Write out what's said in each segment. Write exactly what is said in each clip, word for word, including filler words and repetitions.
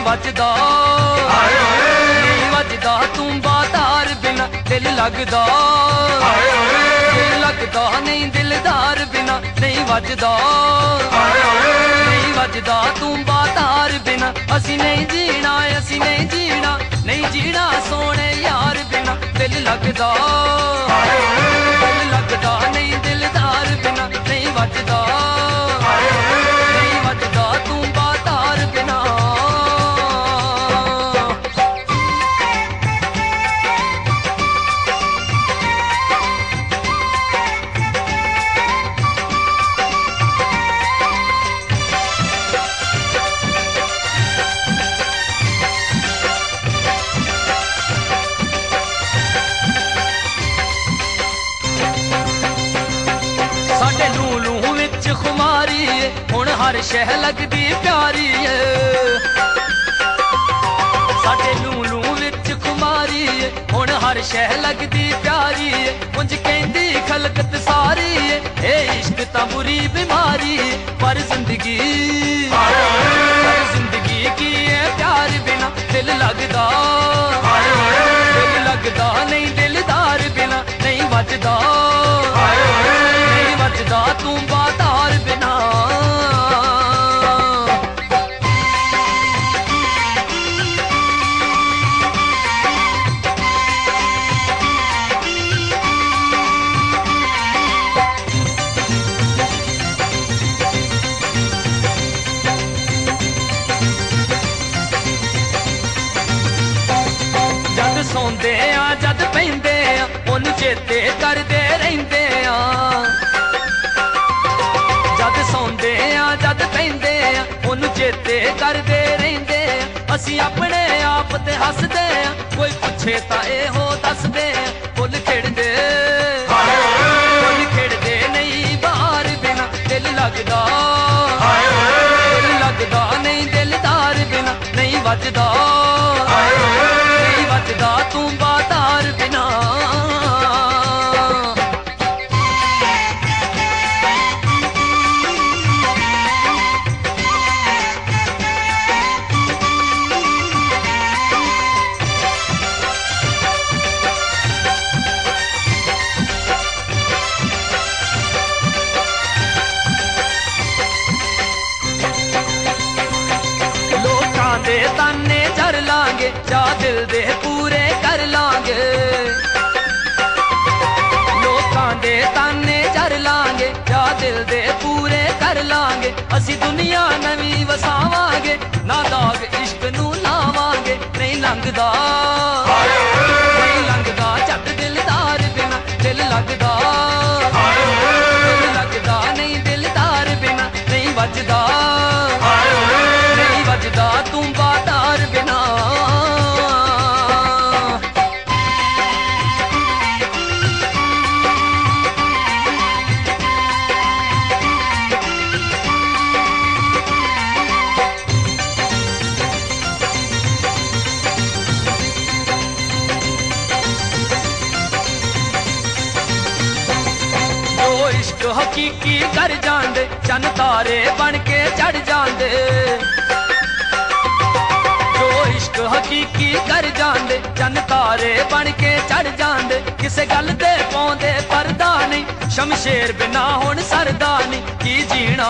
वजदा नहीं वजदा तू बातार बिना दिल लगदा दिल लगदा नहीं दिलदार बिना नहीं वजदा नहीं वजदा तू बातार बिना असी नहीं जीना असी नहीं जीना नहीं जीना सोने यार बिना दिल लगदा दिल लगदा नहीं दिलदार बिना नहीं वजदा नहीं वजदा तू बातार बिना हर शह लगदी प्यारी साडे लूलू विच खुमारी हुण हर शह लगदी प्यारी उंज कहंदी खलकत सारी ए इश्क तां बुरी बीमारी पर जिंदगी पर जिंदगी की है प्यार बिना दिल लगदा दिल लगदा नहीं दिलदार बिना नहीं वजदा नहीं वजदा तू बातार बिना सौंदे आ जद पैंदे आ ओनू चेते करदे रहिंदे आ जद सौंदे आ जद पैंदे आ ओनू चेते करदे रहिंदे असी अपने आप ते हसदे आ कोई पुछे तां एहो दसदे फुल खिड़दे फुल खिड़दे नहीं बाहर बिना दिल लगदा दिल लगदा नहीं दिलदार बिना नहीं वजदा वजदा तू बातार बिना लोकां दे ताने झर लांगे जा दिल दे पूरे कर लांगे लोकां दे ताने झर लांगे जा दिल दे पूरे कर लांगे असी दुनिया नवीं वसावांगे ना दाग इश्क नू लावांगे नहीं लंघदा नहीं लंघदा झट दिलदार बिना दिल लगदा दिल लगदा नहीं दिलदार बिना नहीं वजदा नहीं वजदा तू बातार बिना हकीकी कर जांदे चन तारे बन के चढ़ जांदे जो इश्क हकीकी कर जांदे चन तारे बन के चढ़ जांदे किसे गल दे पाउंदे परदा नहीं शमशेर बिना हुण सरदा नहीं की जीना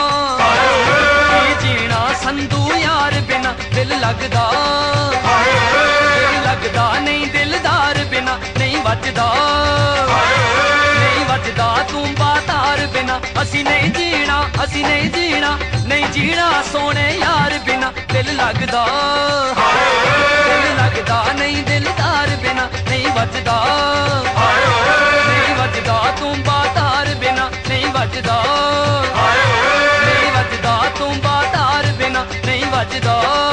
की जीना संधू यार बिना दिल लगदा दिल लगदा नहीं दिलदार बिना नहीं वजदा नहीं वजदा तू बातार बिना असी नहीं जीना असी नहीं जीना नहीं जीना सोने यार बिना दिल लगदा दिल लगदा नहीं दिलदार बिना नहीं वजदा नहीं वजदा तू बातार बिना नहीं वजदा नहीं वजदा तू बातार बिना नहीं वजदा।